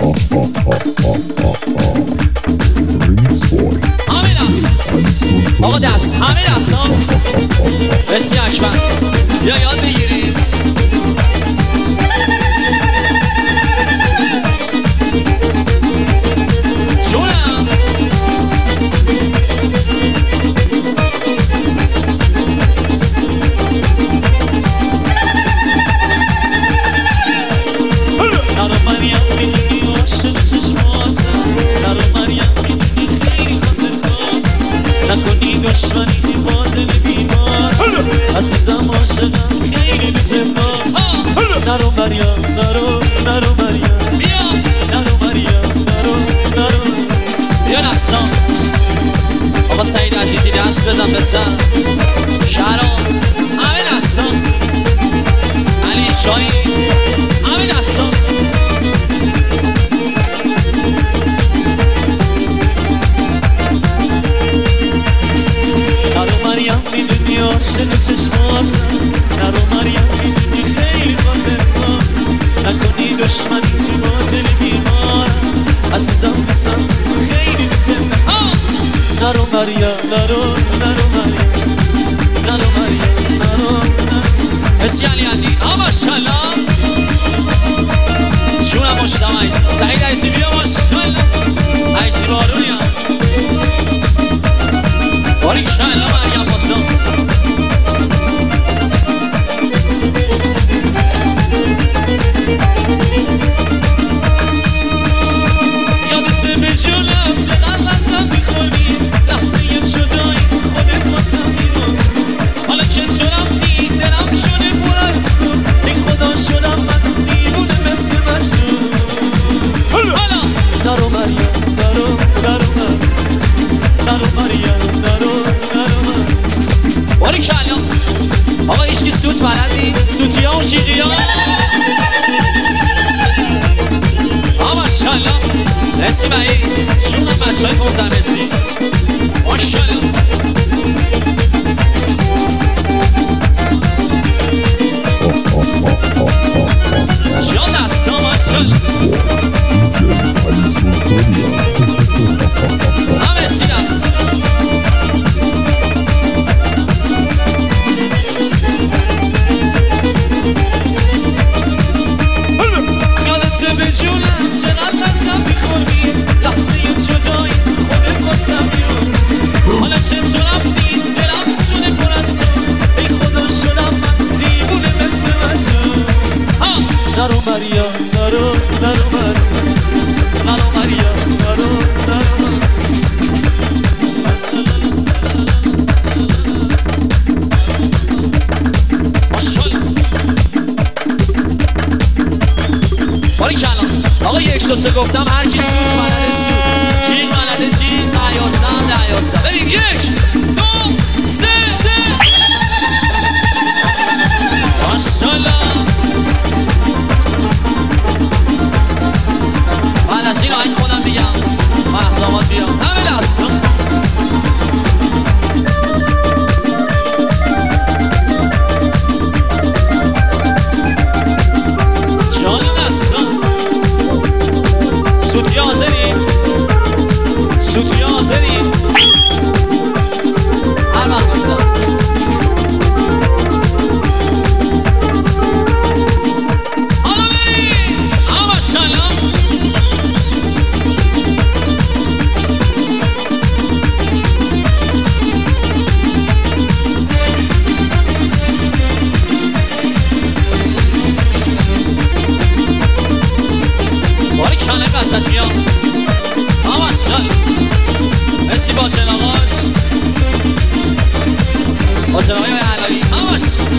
همه دست آقا دست همه دست ها بسی اکبر یا یاد بگیریم جونم نرو مریم میدونی عاشق چشماتم نرو مریم میدونی خیلی خاطر بازم نکنی دشمنی با دل بیمار عزیزم عاشقم خیلی دوست دارم نرو مریم نرو مریم بیا نرو مریم نرو بیا نفسان آقا سعید عزیزی دست بزن بزن شهرام همه دستان علی شایی همه دستان نرو مریم میدونی عاشق چشماتم نرو مریم میدونی خیلی خاطرم نکنی دشمنی تو با دل بیمارم عزیزم دوستم خیلی دوستم نرو مریم نرو مریم حسی علی عندی ماشاءالله جونم مشتم عیسی سعید عیسی بیا ماشاءالله عیسی بارونی هم بارک شاءالله مریم باسم یادت به جونم چقدر قسم میخوری لحظه جدایی خودت واسم میمونی حالا که تو رفتی دلم شده پرت کن ای خدا شدم من دیوونه مثل مجنون حالا نرو مریم نرو مریم باری کلا آقا ایشکی سوت بلدی سوتی ها و شیقی ها آقا ماشالله رسی بایی جونم بچه های منزمتی ماشالله جان دست ها ماشالله همه سی دست یادت به جونم چقدر قسم میخوری لحظه جدایی خودت واسم میمونی حالا که تو رفتی دلم شده پر از تو ای خدا شدم من دیوونه مثل مجنون نرو مریم نرو مریم باری کلا آقا یک دو سه گفتم هر کی سوت بلده سوت جیغ بلده جیغ دیازده ببین یک دو سه ماشالله بعد از این آهنگ خودم میگم محضامات بیام همه دستم جان دستم سوتی حاضری هر وقت بایدم حالا بریم اما ماشالله باری کنه قصدی ها اما ماشالله مرسی با جناقاش با جناقای علایی هماش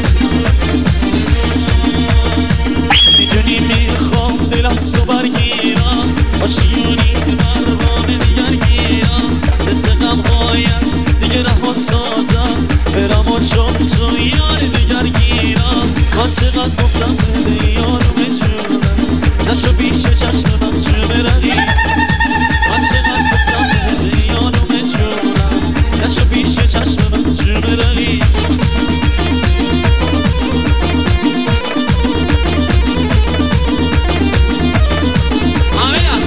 میدونی میخوام دل از تو برگیرم آشیونی مربان دیگر گیرم رزقم باید دیگه رها سازم برم و چون تو یار دیگر گیرم من چقدر گفتم بده یارم جونم نشو پیش چشم من جو برقی من چقدر گفتم بده یارم جونم نشو پیش چشم من جو برقی همه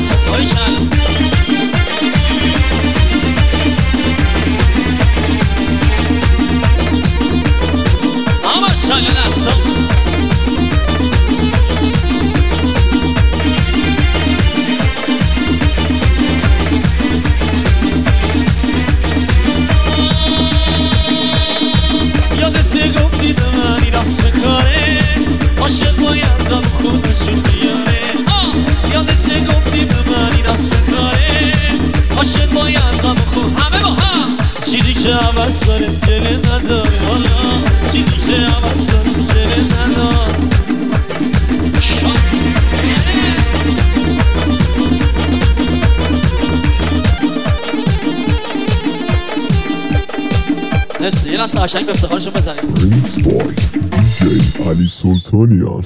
دلشون میاره یادت گفتی به من این اصل کاره عاشق باید غم خود همه با هم چیزی که عوض داره جله نداره حالا چیزی که عوض داره جله نداره مرسی یه لحظه قشنگ به افتخارشون بزنیم. Prince Boy DJ علی سلطانیان